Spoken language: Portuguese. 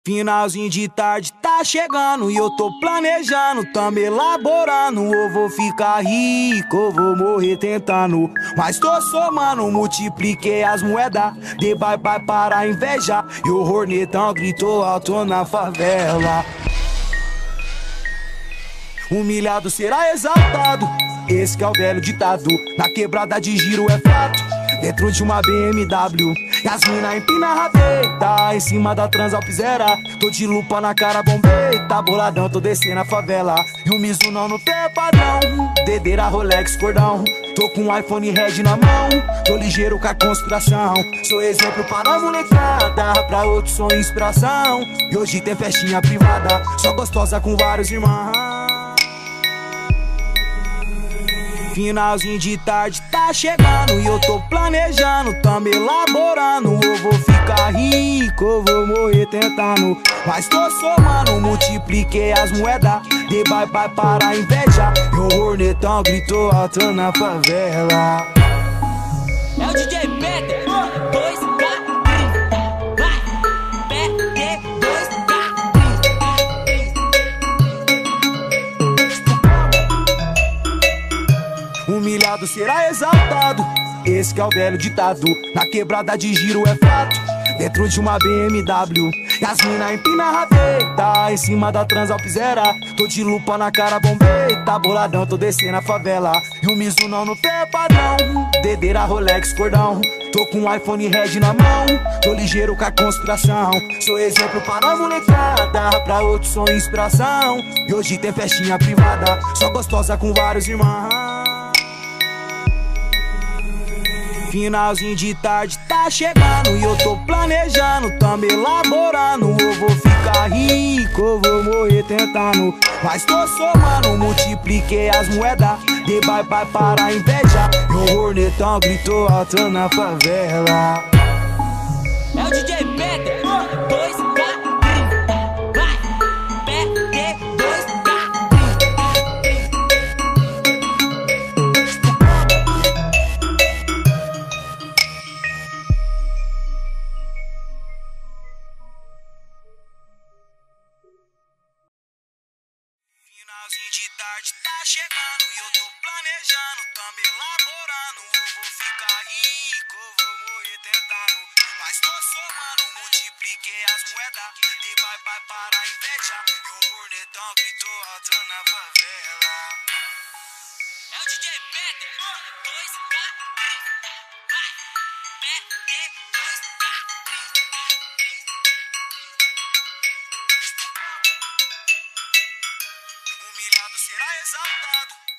Finalzinho de tarde tá chegando e eu tô planejando, tamo elaborando. Ou vou ficar rico, ou vou morrer tentando. Mas tô somando, multipliquei as moedas. De bye para a inveja. E o hornetão gritou alto na favela. Humilhado será exaltado, esse que é o velho ditado. Na quebrada de giro é fato, dentro de uma BMW. E as mina empina a rabeta, em cima da Transalpizera. Tô de lupa na cara, bombeita, boladão, tô descendo a favela. E o Mizuno no pé padrão, dedeira, Rolex, cordão. Tô com um iPhone Red na mão, tô ligeiro com a conspiração. Sou exemplo para a molecada, pra outros sou inspiração. E hoje tem festinha privada, só gostosa com vários irmãos. Finalzinho de tarde tá chegando e eu tô planejando, tamo elaborando. Ou vou ficar rico, ou vou morrer tentando. Mas tô somando, multipliquei as moedas. De bye para a inveja. E o hornetão gritou alto na favela. É o DJ Peter, 2K30. Vai, Peter, 2K30. Humilhado será exaltado, esse que é o velho ditado. Na quebrada de giro é fato, dentro de uma BMW. E as mina empina a rabeta, em cima da Transalpizera. Tô de lupa na cara, bombeita, boladão, tô descendo a favela. E o Mizuno no pé padrão, dedeira, Rolex, cordão. Tô com um iPhone Red na mão, tô ligeiro com a conspiração. Sou exemplo para a molecada, pra outros sou inspiração. E hoje tem festinha privada, só gostosa com vários irmãos. Finalzinho de tarde tá chegando e eu tô planejando, tamo elaborando. Ou vou ficar rico, ou vou morrer tentando. Mas tô somando, multipliquei as moedas. De bye para a inveja. E o hornetão gritou alto na favela. É o DJ Peter, 2K30. Vai, Peter, 2K30. Finalzinho de tarde tá chegando e eu tô planejando, tamo elaborando. Ou vou ficar rico, ou vou morrer tentando. Mas tô somando, multipliquei as moedas. De bye para a inveja. E o hornetão gritou alto na favela. É o DJ Peter, 2K30. Vai, Peter, 2K30. Humilhado será exaltado.